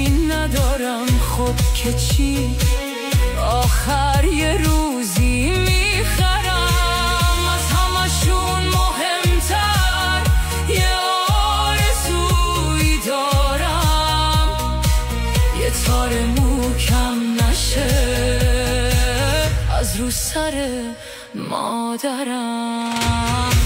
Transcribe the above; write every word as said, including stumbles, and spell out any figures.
ندارم. خب که چی، آخر یه روزی میخرم. از همشون مهمتر یه آرزویی دارم، یه تار مو کم نشه از رو سر مادرم.